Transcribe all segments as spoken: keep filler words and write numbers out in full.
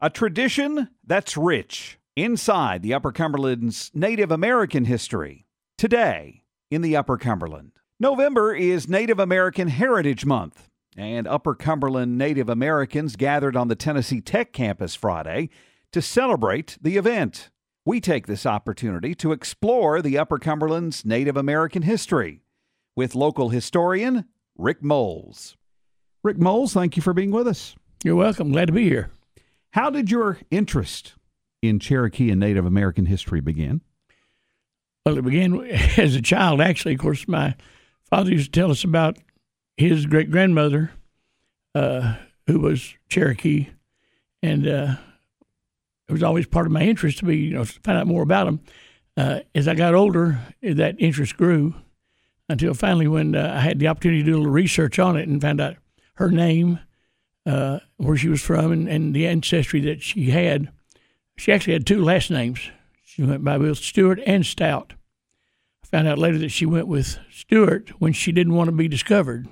A tradition that's rich inside the Upper Cumberland's Native American history. Today in the Upper Cumberland. November is Native American Heritage Month, and Upper Cumberland Native Americans gathered on the Tennessee Tech campus Friday to celebrate the event. We take this opportunity to explore the Upper Cumberland's Native American history with local historian Rick Moles. Rick Moles, thank you for being with us. You're welcome. Glad to be here. How did your interest in Cherokee and Native American history begin? Well, it began as a child, actually. Of course, my father used to tell us about his great-grandmother, uh, who was Cherokee, and uh, it was always part of my interest to be, you know, to find out more about them. Uh, as I got older, that interest grew until finally when uh, I had the opportunity to do a little research on it and found out her name, uh, where she was from, and, and the ancestry that she had. She actually had two last names. She went by both Stewart and Stout. I found out later that she went with Stewart when she didn't want to be discovered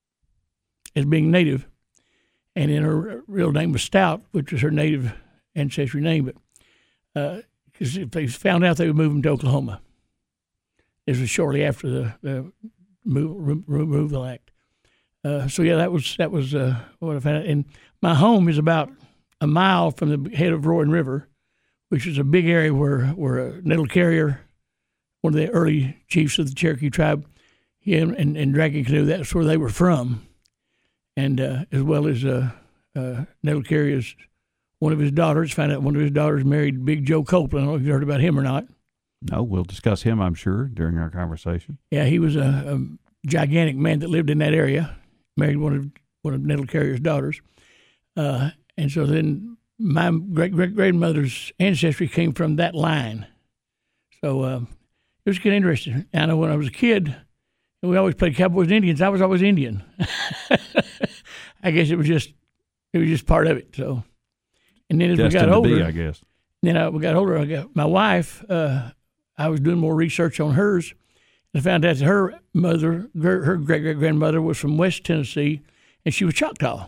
as being native. And then her real name was Stout, which was her native ancestry name. But because uh, if they found out, they would move them to Oklahoma. This was shortly after the, the move, removal act. Uh, so yeah, that was that was uh, what I found out. And my home is about a mile from the head of Roaring River, which is a big area where where uh, Nettle Carrier, one of the early chiefs of the Cherokee tribe, him and, and Dragon Canoe, that's where they were from, and uh, as well as uh, uh, Nettle Carrier's one of his daughters. Found out one of his daughters married Big Joe Copeland. I don't know if you heard about him or not. No, we'll discuss him, I'm sure, during our conversation. Yeah, he was a, a gigantic man that lived in that area. Married one of one of Nettle Carrier's daughters, uh, and so then my great great grandmother's ancestry came from that line. So uh, it was getting interesting. I know when I was a kid, and we always played Cowboys and Indians. I was always Indian. I guess it was just it was just part of it. So, and then as Destined we got older, to be, I guess. Then I, we got older. I got my wife. Uh, I was doing more research on hers. I found out that her mother, her great-great-grandmother, was from West Tennessee, and she was Choctaw.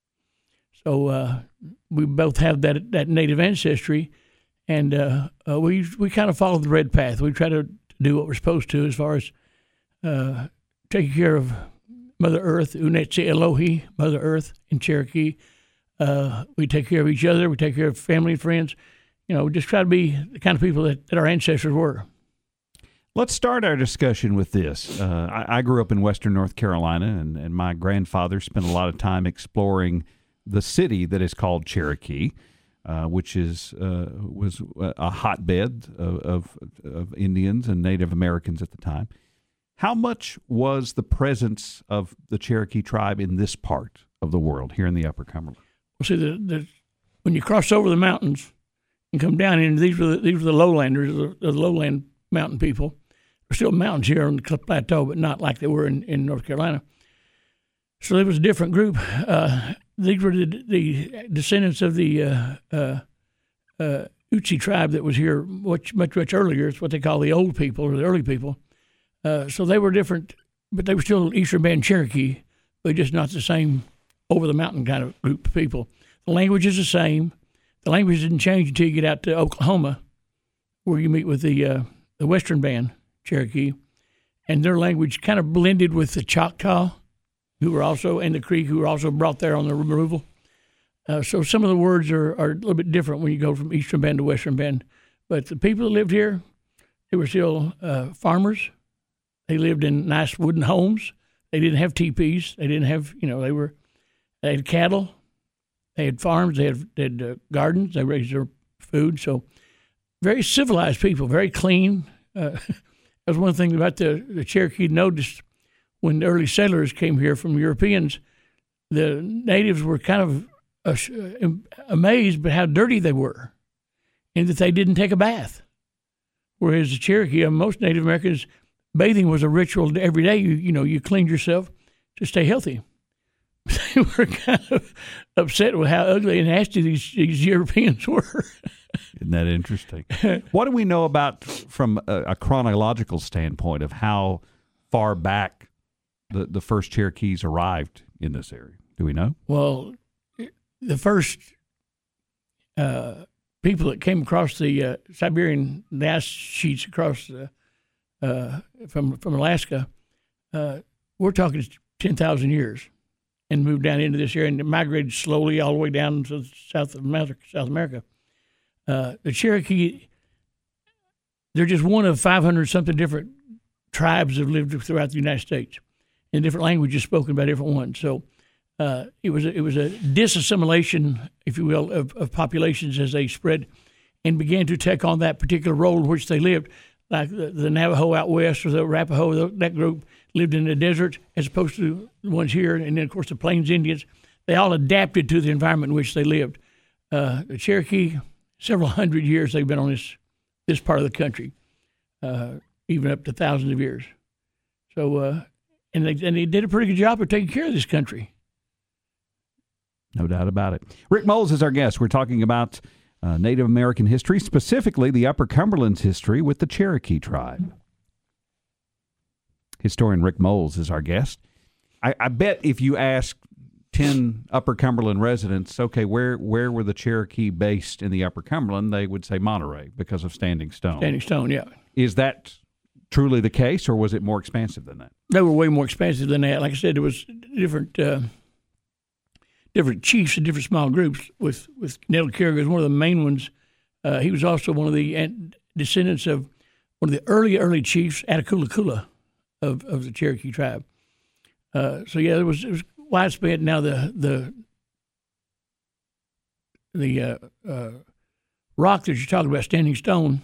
So uh, we both have that that native ancestry, and uh, uh, we we kind of follow the red path. We try to do what we're supposed to as far as uh, taking care of Mother Earth, Unetsi Elohi, Mother Earth in Cherokee. Uh, we take care of each other. We take care of family and friends. You know, we just try to be the kind of people that, that our ancestors were. Let's start our discussion with this. Uh, I, I grew up in western North Carolina, and, and my grandfather spent a lot of time exploring the city that is called Cherokee, uh, which is uh, was a hotbed of, of, of Indians and Native Americans at the time. How much was the presence of the Cherokee tribe in this part of the world, here in the Upper Cumberland? Well, see, the, the, when you cross over the mountains and come down in, these were the, these were the lowlanders, the, the lowland mountain people. There's still mountains here on the plateau, but not like they were in, in North Carolina. So there was a different group. Uh, these were the, the descendants of the uh, uh, uh, Utsi tribe that was here much, much, much earlier. It's what they call the old people or the early people. Uh, so they were different, but they were still Eastern Band Cherokee, but just not the same over-the-mountain kind of group of people. The language is the same. The language didn't change until you get out to Oklahoma, where you meet with the uh, the Western Band Cherokee, and their language kind of blended with the Choctaw, who were also, and the Creek, who were also brought there on the removal. Uh, so some of the words are, are a little bit different when you go from Eastern Band to Western Band. But the people that lived here, they were still uh, farmers. They lived in nice wooden homes. They didn't have teepees. They didn't have, you know, they were, they had cattle. They had farms. They had, they had uh, gardens. They raised their food. So very civilized people, very clean. Uh, That was one thing about the, the Cherokee noticed when the early settlers came here from Europeans. The natives were kind of uh, amazed by how dirty they were and that they didn't take a bath. Whereas the Cherokee, uh, most Native Americans, bathing was a ritual every day. You, you know, you cleaned yourself to stay healthy. They were kind of upset with how ugly and nasty these, these Europeans were. Isn't that interesting? What do we know about, from a, a chronological standpoint, of how far back the, the first Cherokees arrived in this area? Do we know? Well, the first uh, people that came across the uh, Siberian ice sheets across uh, uh, from from Alaska, uh, we're talking ten thousand years, and moved down into this area and migrated slowly all the way down to South America. South America. Uh, the Cherokee, they're just one of five hundred something different tribes that have lived throughout the United States, and different languages spoken by different ones. So uh, it was a, it was a disassimilation, if you will, of, of populations as they spread and began to take on that particular role in which they lived. Like the, the Navajo out west or the Arapaho, that group lived in the desert as opposed to the ones here, and then of course the Plains Indians. They all adapted to the environment in which they lived. Uh, the Cherokee, several hundred years they've been on this this part of the country. Uh, even up to thousands of years. So, uh, and they and they did a pretty good job of taking care of this country. No doubt about it. Rick Moles is our guest. We're talking about uh, Native American history, specifically the Upper Cumberland's history with the Cherokee tribe. Historian Rick Moles is our guest. I, I bet if you ask ten Upper Cumberland residents, okay, where where were the Cherokee based in the Upper Cumberland, they would say Monterey because of Standing Stone. Standing Stone, yeah. Is that truly the case, or was it more expansive than that? They were way more expansive than that. Like I said, there was different uh, different chiefs and different small groups. With with Nettle Carriger as one of the main ones. Uh, he was also one of the descendants of one of the early early chiefs, Attakulla of of the Cherokee tribe. Uh, so yeah, it was it was widespread. Now the the the uh, uh, rock that you're talking about, Standing Stone.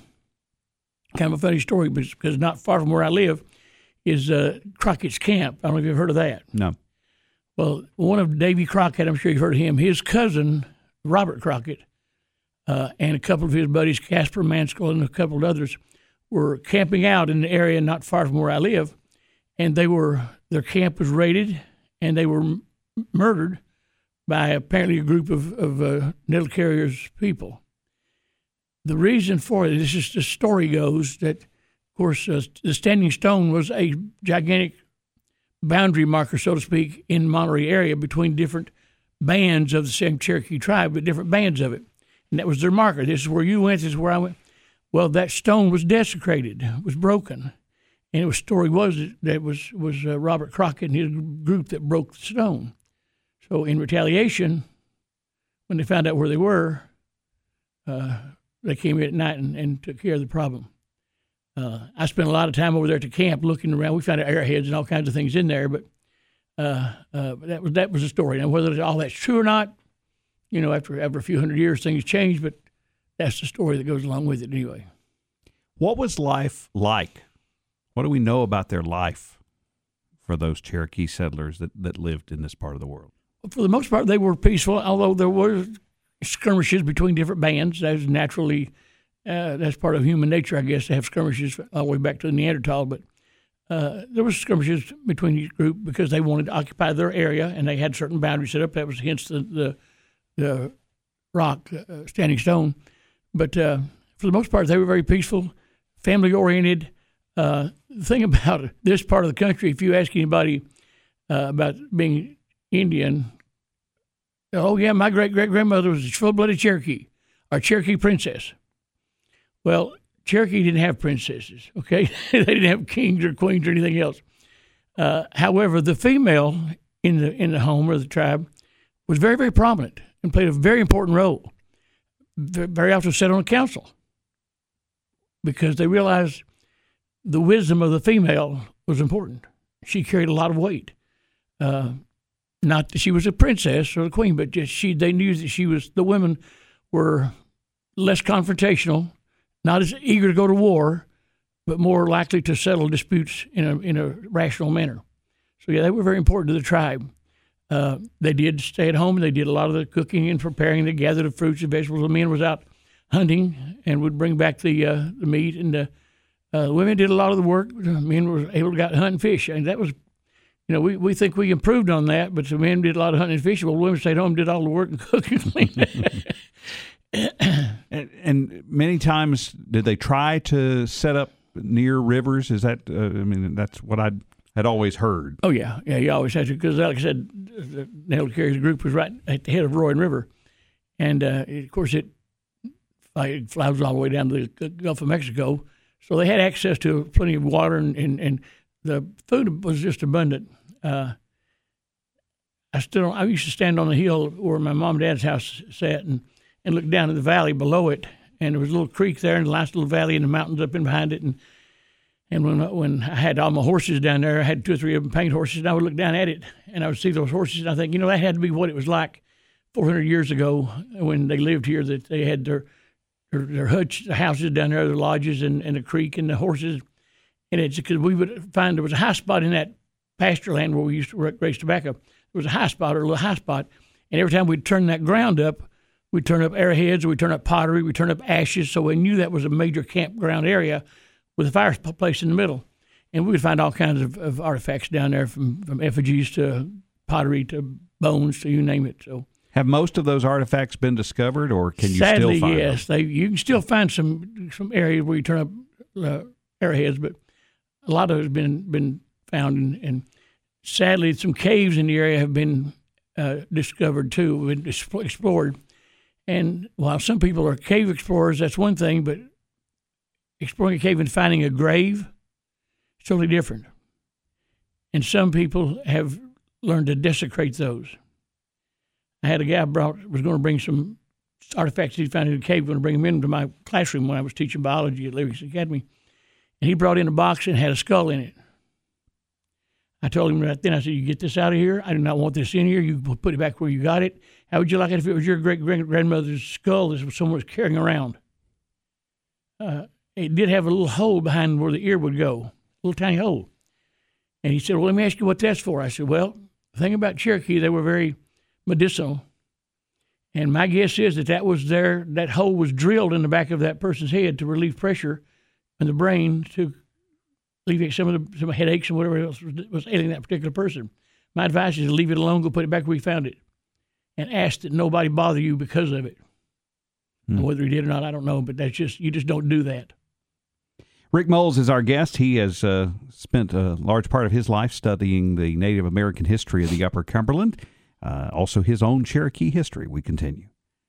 Kind of a funny story, because not far from where I live is uh, Crockett's Camp. I don't know if you've heard of that. No. Well, one of Davy Crockett, I'm sure you've heard of him, his cousin, Robert Crockett, uh, and a couple of his buddies, Casper Manskill and a couple of others, were camping out in the area not far from where I live, and they were their camp was raided, and they were m- murdered by apparently a group of, of uh, Nettle Carrier's people. The reason for it, this is the story goes that, of course, uh, the Standing Stone was a gigantic boundary marker, so to speak, in Monterey area between different bands of the same Cherokee tribe, but different bands of it. And that was their marker. This is where you went, this is where I went. Well, that stone was desecrated, was broken. And it was story was that it was, was uh, Robert Crockett and his group that broke the stone. So in retaliation, when they found out where they were, uh, they came in at night and, and took care of the problem. Uh, I spent a lot of time over there at the camp looking around. We found arrowheads and all kinds of things in there, but uh, uh, that was that was the story. Now, whether all that's true or not, you know, after after a few hundred years, things change, but that's the story that goes along with it anyway. What was life like? What do we know about their life for those Cherokee settlers that, that lived in this part of the world? Well, for the most part, they were peaceful, although there were skirmishes between different bands. That's naturally, uh, that's part of human nature, I guess, to have skirmishes all the way back to the Neanderthal. But uh, there was skirmishes between each group because they wanted to occupy their area, and they had certain boundaries set up. That was hence the the, the rock, uh, Standing Stone. But uh, for the most part, they were very peaceful, family-oriented. Uh, the thing about this part of the country, if you ask anybody uh, about being Indian, oh, yeah, my great-great-grandmother was a full-blooded Cherokee, or Cherokee princess. Well, Cherokee didn't have princesses, okay? They didn't have kings or queens or anything else. Uh, however, the female in the in the home or the tribe was very, very prominent and played a very important role. Very often sat on a council because they realized the wisdom of the female was important. She carried a lot of weight. Uh, not that she was a princess or a queen, but just she. They knew that she was. The women were less confrontational, not as eager to go to war, but more likely to settle disputes in a in a rational manner. So yeah, they were very important to the tribe. Uh, they did stay at home. They did a lot of the cooking and preparing. They gathered the fruits and vegetables. The men was out hunting and would bring back the uh, the meat, and the uh, women did a lot of the work. The men were able to go out and hunt and fish, and that was. You know, we, we think we improved on that, but the men did a lot of hunting and fishing. Well, women stayed home and did all the work and cooking. and, and many times, did they try to set up near rivers? Is that, uh, I mean, that's what I had always heard. Oh, yeah. Yeah, you always had to, because like I said, the Nettle Carrier's group was right at the head of Roaring River. And, uh, of course, it like it flows all the way down to the Gulf of Mexico. So they had access to plenty of water, and, and, and the food was just abundant. Uh, I still, I used to stand on the hill where my mom and dad's house sat and, and look down at the valley below it, and there was a little creek there and a nice little valley and the mountains up in behind it. And and when when I had all my horses down there, I had two or three of them paint horses, and I would look down at it and I would see those horses, and I think, you know, that had to be what it was like four hundred years ago when they lived here, that they had their their, their huts, the houses down there, their lodges, and, and the creek and the horses. And it's because we would find there was a high spot in that pasture land where we used to raise tobacco. There was a high spot or a little high spot, and every time we'd turn that ground up, we'd turn up arrowheads, we'd turn up pottery, we'd turn up ashes, so we knew that was a major campground area with a fireplace in the middle. And we would find all kinds of, of artifacts down there, from, from effigies to pottery to bones to you name it. So, have most of those artifacts been discovered, or can you sadly, still find yes, them? They, you can still find some some areas where you turn up uh, arrowheads, but a lot of it's been been found, and, and sadly, some caves in the area have been uh, discovered too, been explored. And while some people are cave explorers, that's one thing, but exploring a cave and finding a grave is totally different. And some people have learned to desecrate those. I had a guy brought was going to bring some artifacts he found in a cave, going to bring them into my classroom when I was teaching biology at Livingston Academy. And he brought in a box and had a skull in it. I told him right then, I said, you get this out of here. I do not want this in here. You put it back where you got it. How would you like it if it was your great-grandmother's skull that someone was carrying around? Uh, it did have a little hole behind where the ear would go, a little tiny hole. And he said, well, let me ask you what that's for. I said, well, the thing about Cherokee, they were very medicinal. And my guess is that that was there, that hole was drilled in the back of that person's head to relieve pressure in the brain to alleviate some of the some headaches and whatever else was, was ailing that particular person. My advice is to leave it alone, go put it back where you found it, and ask that nobody bother you because of it. Hmm. And whether he did or not, I don't know, but that's just, you just don't do that. Rick Moles is our guest. He has uh, spent a large part of his life studying the Native American history of the Upper Cumberland, uh, also his own Cherokee history. We continue.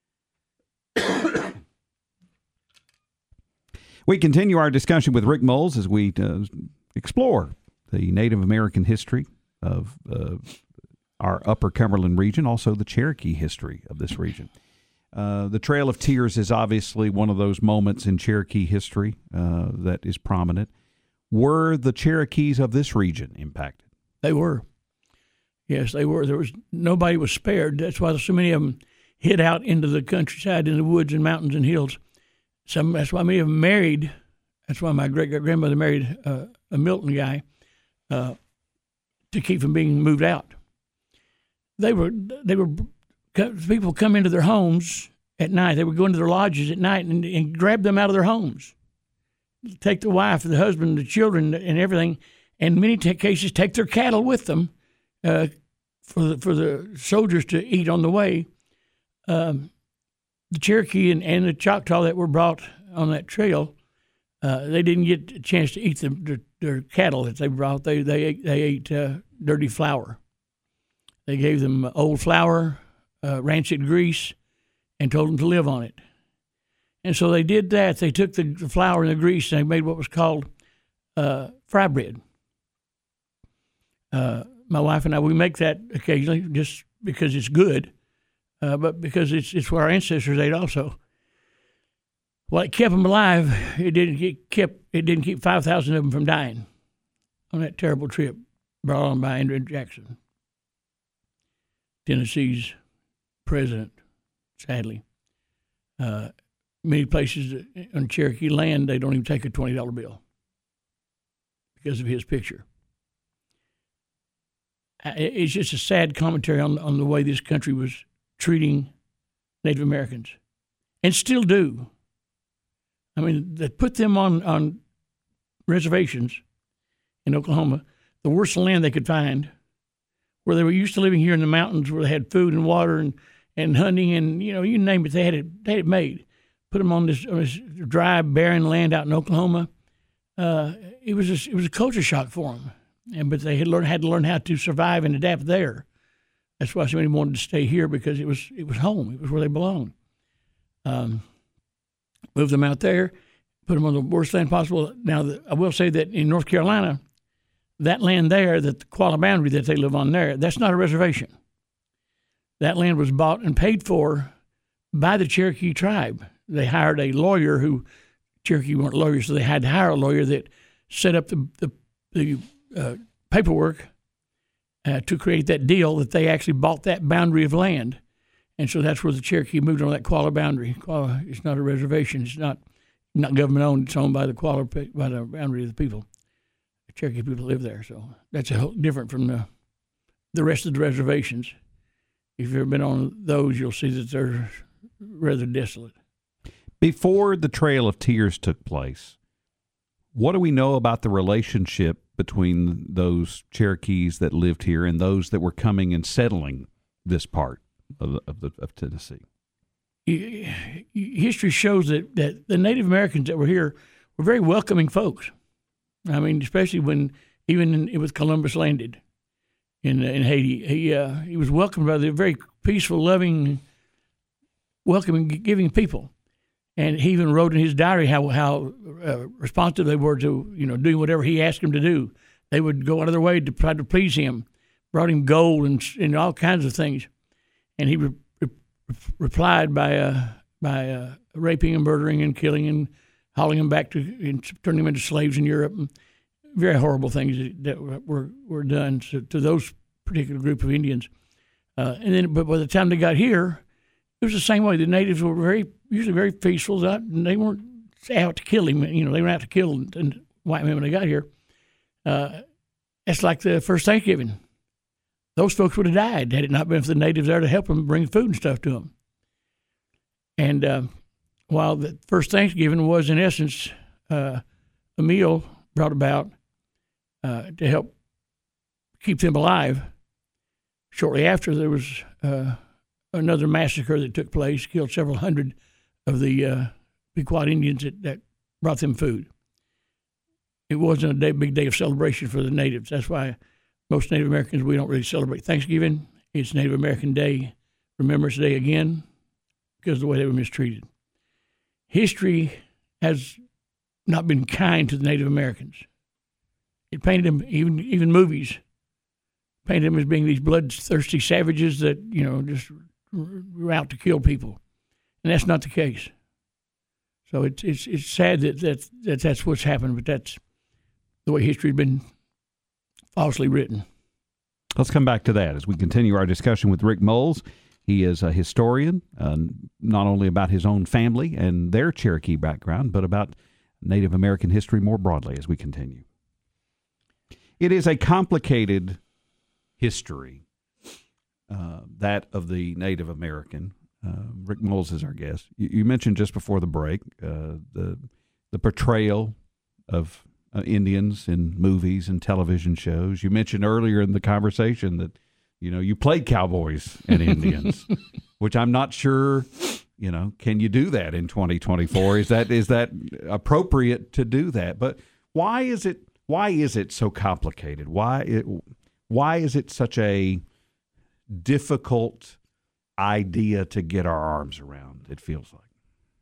We continue our discussion with Rick Moles as we uh, explore the Native American history of uh, our Upper Cumberland region, also the Cherokee history of this region. Uh, the Trail of Tears is obviously one of those moments in Cherokee history uh, that is prominent. Were the Cherokees of this region impacted? They were. Yes, they were. There was nobody was spared. That's why so many of them hid out into the countryside, in the woods and mountains and hills. Some, that's why many of them married. That's why my great-grandmother married uh, a Milton guy uh, to keep from being moved out. They were they were people come into their homes at night. They would go into their lodges at night and, and grab them out of their homes, take the wife, the husband, the children, and everything, and in many t- cases take their cattle with them uh, for the for the soldiers to eat on the way. Um, The Cherokee and, and the Choctaw that were brought on that trail, uh, they didn't get a chance to eat the, their, their cattle that they brought. They they ate, they ate uh, dirty flour. They gave them old flour, uh, rancid grease, and told them to live on it. And so they did that. They took the, the flour and the grease and they made what was called uh, fry bread. Uh, my wife and I, we make that occasionally just because it's good. Uh, but because it's it's where our ancestors ate also. Well, it kept them alive. It didn't get kept. It didn't keep five thousand of them from dying on that terrible trip brought on by Andrew Jackson, Tennessee's president. Sadly, uh, many places on Cherokee land they don't even take a twenty dollar bill because of his picture. It's just a sad commentary on on the way this country was treating Native Americans, and still do. I mean, they put them on, on reservations in Oklahoma, the worst land they could find, where they were used to living here in the mountains, where they had food and water and, and hunting and, you know, you name it, they had it, they had it made. Put them on this, on this dry, barren land out in Oklahoma. Uh, it was a, it was a culture shock for them, and but they had learned had to learn how to survive and adapt there. That's why so many wanted to stay here, because it was it was home. It was where they belonged. Um, moved them out there, put them on the worst land possible. Now, the, I will say that in North Carolina, that land there, that the Qualla boundary that they live on there, that's not a reservation. That land was bought and paid for by the Cherokee tribe. They hired a lawyer who, Cherokee weren't lawyers, so they had to hire a lawyer that set up the the, the uh, paperwork uh, to create that deal that they actually bought that boundary of land. And so that's where the Cherokee moved on that Qualla boundary. Qualla, it's not a reservation. It's not not government owned. It's owned by the Qualla, by the boundary of the people. The Cherokee people live there, so that's a whole different from the the rest of the reservations. If you've ever been on those, you'll see that they're rather desolate. Before the Trail of Tears took place, what do we know about the relationship between those Cherokees that lived here and those that were coming and settling this part of, of, the, of Tennessee? History shows that, that the Native Americans that were here were very welcoming folks. I mean, especially when even in, with Columbus landed in in Haiti, he uh, he was welcomed by the very peaceful, loving, welcoming, giving people. And he even wrote in his diary how how uh, responsive they were to, you know, doing whatever he asked them to do. They would go out of their way to try to please him. Brought him gold and and all kinds of things. And he re- re- replied by uh, by uh, raping and murdering and killing and hauling them back to and turning them into slaves in Europe. And very horrible things that were were done to, to those particular group of Indians. Uh, and then, but by the time they got here, it was the same way. The natives were very usually very peaceful. And they weren't out to kill him. You know, they were out to kill and white men when they got here. Uh, it's like the first Thanksgiving. Those folks would have died had it not been for the natives there to help them bring food and stuff to them. And uh, while the first Thanksgiving was, in essence, uh, a meal brought about uh, to help keep them alive, shortly after there was uh, another massacre that took place, killed several hundred of the uh, Pequot Indians that, that brought them food. It wasn't a day, big day of celebration for the natives. That's why most Native Americans, we don't really celebrate Thanksgiving. It's Native American Day, Remembrance Day again, because of the way they were mistreated. History has not been kind to the Native Americans. It painted them, even even movies, painted them as being these bloodthirsty savages that, you know, just were out to kill people. And that's not the case. So it's it's it's sad that, that, that that's what's happened, but that's the way history has been falsely written. Let's come back to that as we continue our discussion with Rick Moles. He is a historian, uh, not only about his own family and their Cherokee background, but about Native American history more broadly as we continue. It is a complicated history, uh, that of the Native American. Uh, Rick Moles is our guest. You, you mentioned just before the break uh, the the portrayal of uh, Indians in movies and television shows. You mentioned earlier in the conversation that, you know, you played cowboys and Indians, which I'm not sure, you know, can you do that in twenty twenty-four? Is that is that appropriate to do that? But why is it why is it so complicated? Why it, why is it such a difficult idea to get our arms around, it feels like?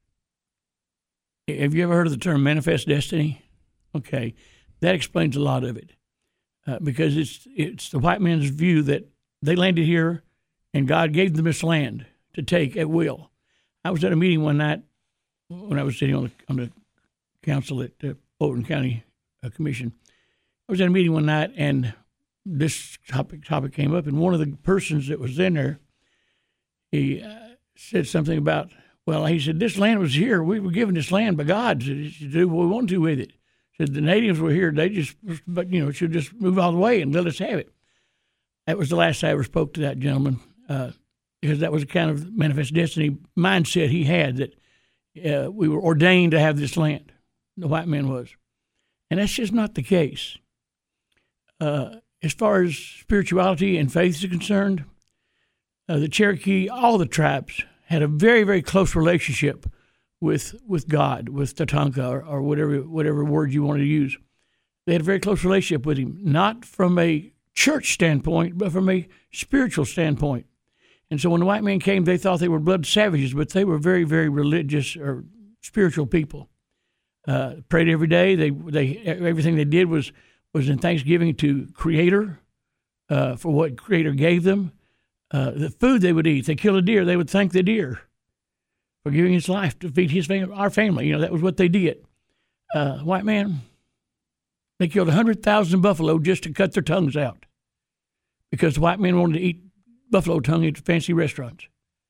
Have you ever heard of the term manifest destiny? Okay, that explains a lot of it, uh, because it's it's the white man's view that they landed here and God gave them this land to take at will. I was at a meeting one night when I was sitting on the, on the council at the Fulton County uh, Commission. I was at a meeting one night and this topic topic came up, and one of the persons that was in there, he uh, said something about, well, he said, this land was here. We were given this land by God to, to do what we wanted to with it. He said the natives were here. They just, but you know, should just move all the way and let us have it. That was the last I ever spoke to that gentleman, uh, because that was the kind of manifest destiny mindset he had, that uh, we were ordained to have this land. The white man was. And that's just not the case. Uh, as far as spirituality and faith is concerned, uh, the Cherokee, all the tribes, had a very, very close relationship with with God, with Tatanka, or, or whatever whatever word you want to use. They had a very close relationship with him, not from a church standpoint, but from a spiritual standpoint. And so when the white man came, they thought they were blood savages, but they were very, very religious, or spiritual people. Uh, prayed every day. They they everything they did was was in thanksgiving to Creator uh, for what Creator gave them. Uh, the food they would eat. If they killed a deer, they would thank the deer for giving his life to feed his family, our family. You know, that was what they did. Uh, white man, they killed one hundred thousand buffalo just to cut their tongues out because the white men wanted to eat buffalo tongue at fancy restaurants.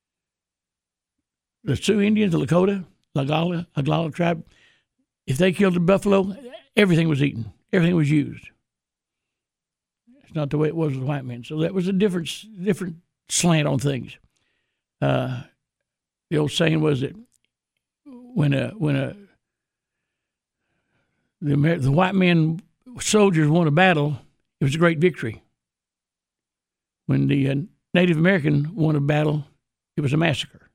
The Sioux Indians, the Lakota, Lagala, Aglala tribe, if they killed a buffalo, everything was eaten. Everything was used. It's not the way it was with white men. So that was a different, different slant on things. Uh, the old saying was that when a when a the, the white men soldiers won a battle, it was a great victory. When the uh, Native American won a battle, it was a massacre.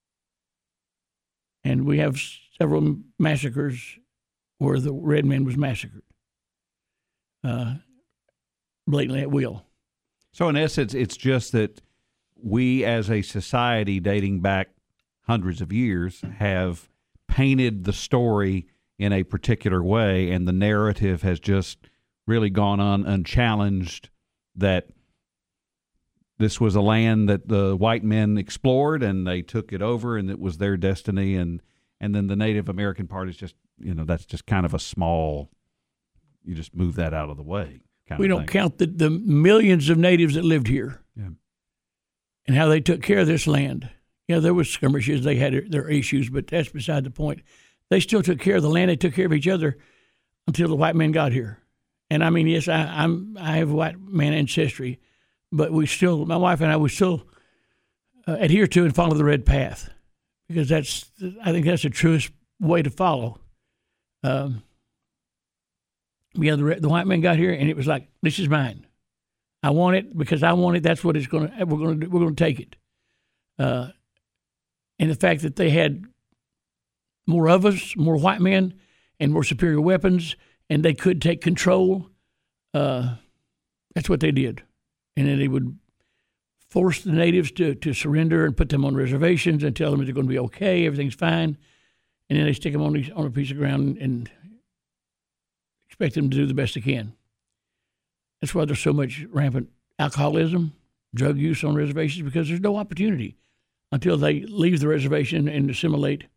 And we have several massacres where the red man was massacred, uh, blatantly at will. So in essence, it's just that we as a society dating back hundreds of years have painted the story in a particular way, and the narrative has just really gone on unchallenged that this was a land that the white men explored and they took it over and it was their destiny, and and then the Native American part is just, you know, that's just kind of a small, you just move that out of the way. Kind we of don't thing. count the, the millions of natives that lived here yeah. and how they took care of this land. Yeah, there was skirmishes, they had their issues, but that's beside the point. They still took care of the land. They took care of each other until the white men got here. And I mean, yes, I, I'm I have white man ancestry, but we still, my wife and I, we still uh, adhere to and follow the red path because that's, I think that's the truest way to follow. Um, yeah, the, the white man got here, and it was like, this is mine. I want it because I want it. That's what it's going to. We're going to. We're going to take it. Uh, and the fact that they had more of us, more white men, and more superior weapons, and they could take control. Uh, that's what they did, and then they would force the natives to, to surrender and put them on reservations and tell them they're going to be okay, everything's fine, and then they stick them on these, on a piece of ground and expect them to do the best they can. That's why there's so much rampant alcoholism, drug use on reservations, because there's no opportunity until they leave the reservation and assimilate.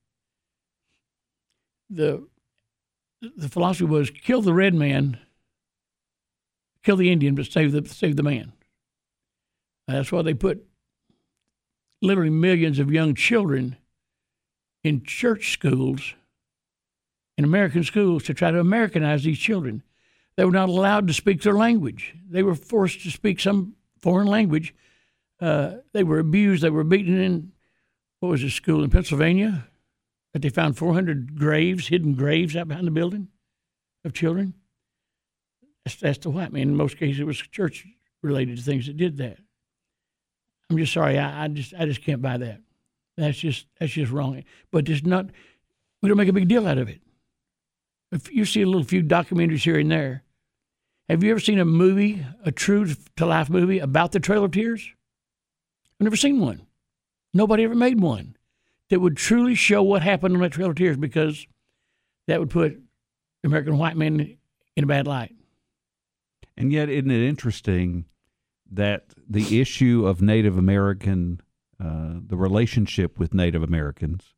The the philosophy was kill the red man, kill the Indian, but save the save the man. That's why they put literally millions of young children in church schools, in American schools, to try to Americanize these children. They were not allowed to speak their language. They were forced to speak some foreign language. Uh, they were abused. They were beaten in, what was this school in Pennsylvania? That they found four hundred graves, hidden graves out behind the building of children. That's, that's the white man. In most cases, it was church-related things that did that. I'm just sorry. I, I just I just can't buy that. That's just that's just wrong. But it's not. We don't make a big deal out of it. If you see a little few documentaries here and there, have you ever seen a movie, a true-to-life movie about the Trail of Tears? I've never seen one. Nobody ever made one that would truly show what happened on that Trail of Tears, because that would put American white men in a bad light. And yet, isn't it interesting that the issue of Native American, uh, the relationship with Native Americans,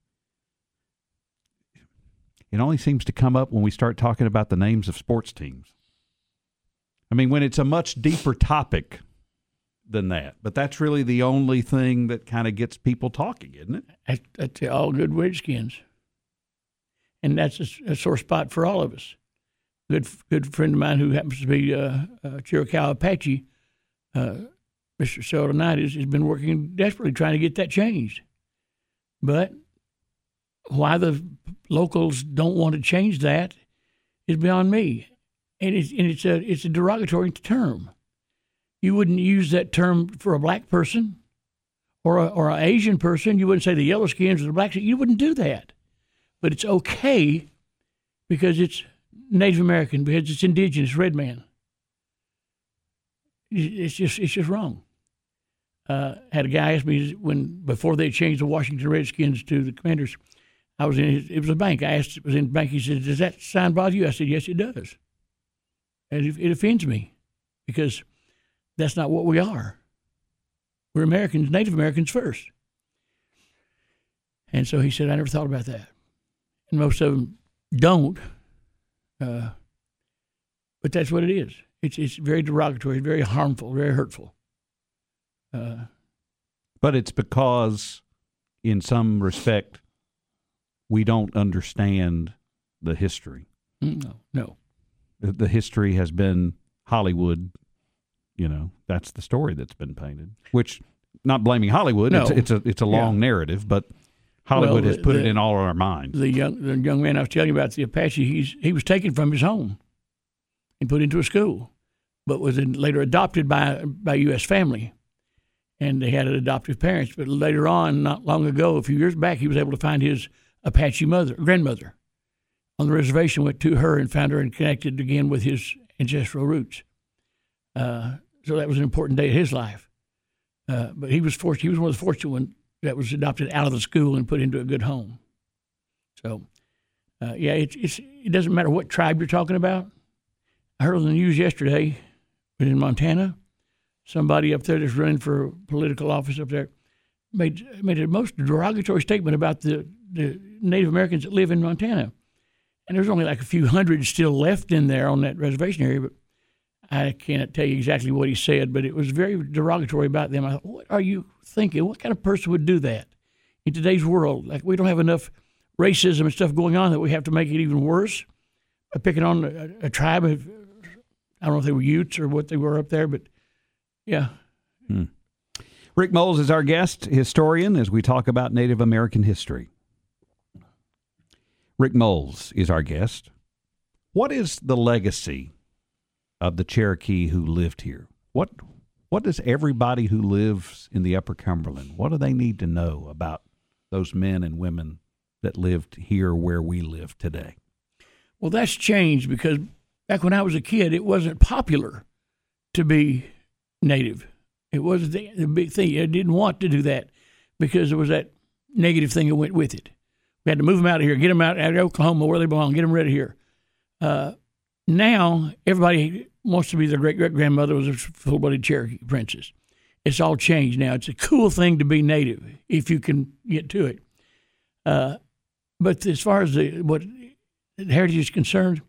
it only seems to come up when we start talking about the names of sports teams. I mean, when it's a much deeper topic than that. But that's really the only thing that kind of gets people talking, isn't it? That's, that's all good Redskins. And that's a, a sore spot for all of us. Good good friend of mine who happens to be uh, uh, Chiricahua Apache, uh, Mister Seldonitis, has been working desperately trying to get that changed. But why the locals don't want to change that is beyond me. And it's, and it's a it's a derogatory term. You wouldn't use that term for a black person or a, or an Asian person. You wouldn't say the yellow skins or the black skins. You wouldn't do that. But it's okay because it's Native American, because it's indigenous, red man. It's just it's just wrong. Uh, had a guy ask me when before they changed the Washington Redskins to the Commanders, I was in his, it was a bank. I asked, it was in the bank. He said, "Does that sign bother you?" I said, "Yes, it does." And it, it offends me because that's not what we are. We're Americans, Native Americans first. And so he said, "I never thought about that." And most of them don't. Uh, but that's what it is. It's it's very derogatory, very harmful, very hurtful. Uh, but it's because, in some respect, we don't understand the history. No, no. The, the history has been Hollywood. You know, that's the story that's been painted. Which, not blaming Hollywood, no. it's, it's a it's a long yeah. narrative, but Hollywood well, has put the, it in all our minds. The young the young man I was telling you about, the Apache, he's he was taken from his home and put into a school, but was in, later adopted by by a U S family, and they had adoptive parents. But later on, not long ago, a few years back, he was able to find his Apache mother, grandmother, on the reservation. Went to her and found her and connected again with his ancestral roots. Uh, so that was an important day in his life. Uh, but he was fortunate. He was one of the fortunate ones that was adopted out of the school and put into a good home. So, uh, yeah, it's, it's, it doesn't matter what tribe you're talking about. I heard on the news yesterday in Montana, somebody up there that's running for political office up there made made a most derogatory statement about the, the Native Americans that live in Montana. And there's only like a few hundred still left in there on that reservation area, but I can't tell you exactly what he said, but it was very derogatory about them. I thought, what are you thinking? What kind of person would do that in today's world? Like, we don't have enough racism and stuff going on that we have to make it even worse by picking on a, a tribe of, I don't know if they were Utes or what they were up there, but yeah. Hmm. Rick Moles is our guest, historian, as we talk about Native American history. Rick Moles is our guest. What is the legacy of the Cherokee who lived here? What what does everybody who lives in the Upper Cumberland, what do they need to know about those men and women that lived here where we live today? Well, that's changed because back when I was a kid, it wasn't popular to be Native. It wasn't the, the big thing. I didn't want to do that because there was that negative thing that went with it. We had to move them out of here, get them out of Oklahoma where they belong, get them rid of here. Uh, now, everybody wants to be their great-great-grandmother was a full-blooded Cherokee princess. It's all changed now. It's a cool thing to be Native if you can get to it. Uh, but as far as the, what heritage is concerned,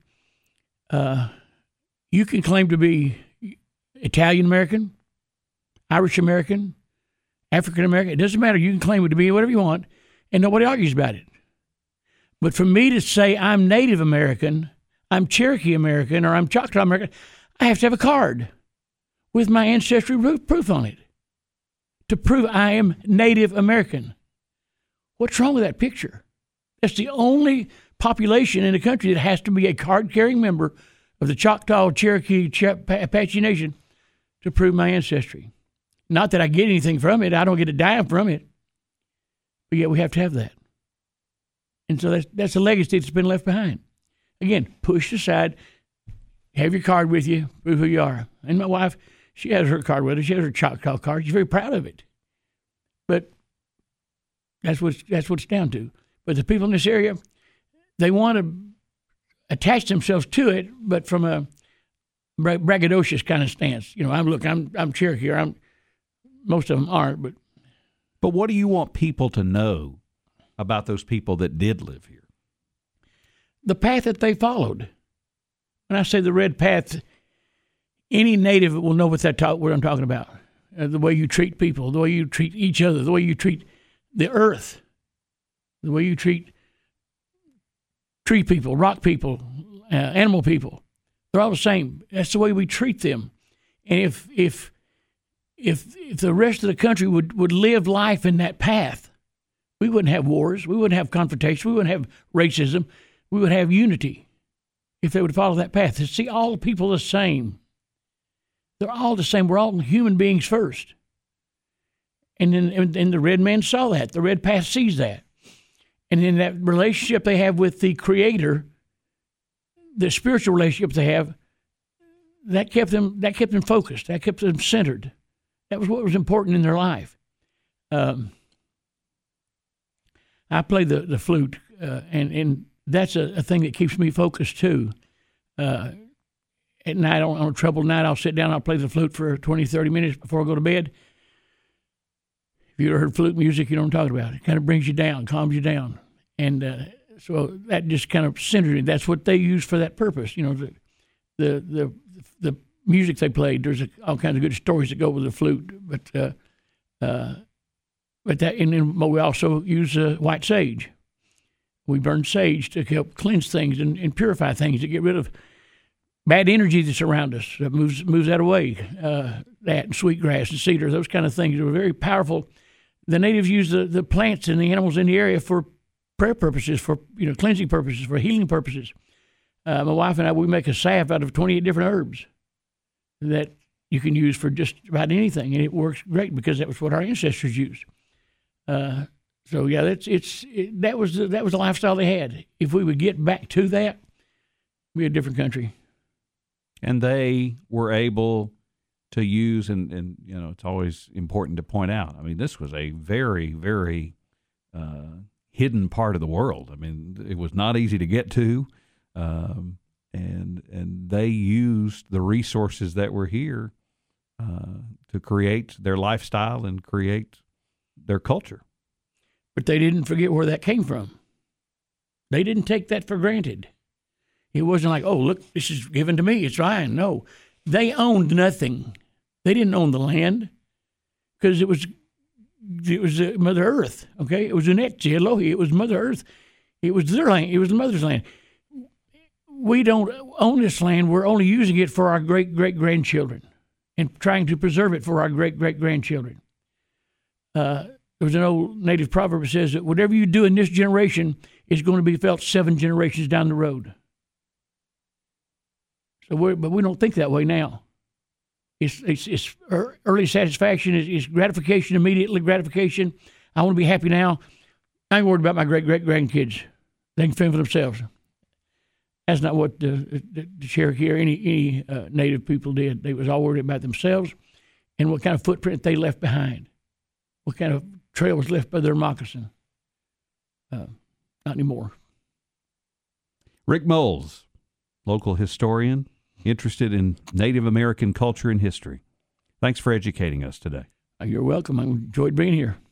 uh, you can claim to be Italian-American, Irish-American, African-American. It doesn't matter. You can claim to be whatever you want, and nobody argues about it. But for me to say I'm Native American, I'm Cherokee American, or I'm Choctaw American, I have to have a card with my ancestry proof on it to prove I am Native American. What's wrong with that picture? That's the only population in the country that has to be a card-carrying member of the Choctaw, Cherokee, Apache Nation to prove my ancestry. Not that I get anything from it. I don't get a dime from it. But yet we have to have that. And so that's, that's a legacy that's been left behind. Again, push aside, have your card with you, prove who you are. And my wife, she has her card with her. She has her Choctaw card. She's very proud of it. But that's what that's what it's down to. But the people in this area, they want to attach themselves to it, but from a bra- braggadocious kind of stance. You know, I'm look, I'm I'm Cherokee, or I'm. Most of them aren't, but but what do you want people to know about those people that did live here? The path that they followed. When I say the red path, any native will know what that talk, what I'm talking about. Uh, the way you treat people, the way you treat each other, the way you treat the earth, the way you treat tree people, rock people, uh, animal people. They're all the same. That's the way we treat them. And if if if if the rest of the country would, would live life in that path, we wouldn't have wars, we wouldn't have confrontation, we wouldn't have racism. We would have unity if they would follow that path. To see all people the same. They're all the same. We're all human beings first. And then and, and the red man saw that. The red path sees that. And in that relationship they have with the Creator, the spiritual relationship they have, that kept them that kept them focused. That kept them centered. That was what was important in their life. Um, I play the the flute, uh, and and that's a, a thing that keeps me focused too. Uh, at night on, on a troubled night, I'll sit down, I'll play the flute for twenty, thirty minutes before I go to bed. If you ever heard flute music, you know what I'm talking about. It kind of brings you down, calms you down, and uh, so that just kind of centered it. That's what they use for that purpose. You know, the the the, the music they played. There's a, all kinds of good stories that go with the flute, but uh, uh, but that and then we also use uh, white sage. We burn sage to help cleanse things and, and purify things, to get rid of bad energy that's around us. That moves moves that away. Uh, that and sweetgrass and cedar, those kind of things are very powerful. The natives use the, the plants and the animals in the area for prayer purposes, for you know cleansing purposes, for healing purposes. Uh, my wife and I, we make a salve out of twenty-eight different herbs that you can use for just about anything, and it works great because that was what our ancestors used. Uh, so yeah, that's it's it, that was the, that was the lifestyle they had. If we would get back to that, we'd be a different country. And they were able to use, and, and you know, it's always important to point out, I mean, this was a very, very uh, hidden part of the world. I mean, it was not easy to get to, um, and and they used the resources that were here uh, to create their lifestyle and create their culture. But they didn't forget where that came from. They didn't take that for granted. It wasn't like, oh, look, this is given to me, it's mine. No, they owned nothing. They didn't own the land because it was it was uh, Mother Earth, okay? It was Unetzi Elohi. It was Mother Earth. It was their land. It was the mother's land. We don't own this land. We're only using it for our great-great-grandchildren and trying to preserve it for our great-great-grandchildren. Uh, there was an old native proverb that says that whatever you do in this generation is going to be felt seven generations down the road. So we're, but we don't think that way now. It's, it's, it's early satisfaction, it's, it's gratification, immediately gratification. I want to be happy now. I ain't worried about my great-great-grandkids. They can fend for themselves. That's not what the, the, the Cherokee or any, any uh, native people did. They was all worried about themselves and what kind of footprint they left behind, what kind of trail was left by their moccasin. Uh, not anymore. Rick Moles, local historian, interested in Native American culture and history. Thanks for educating us today. You're welcome. I enjoyed being here.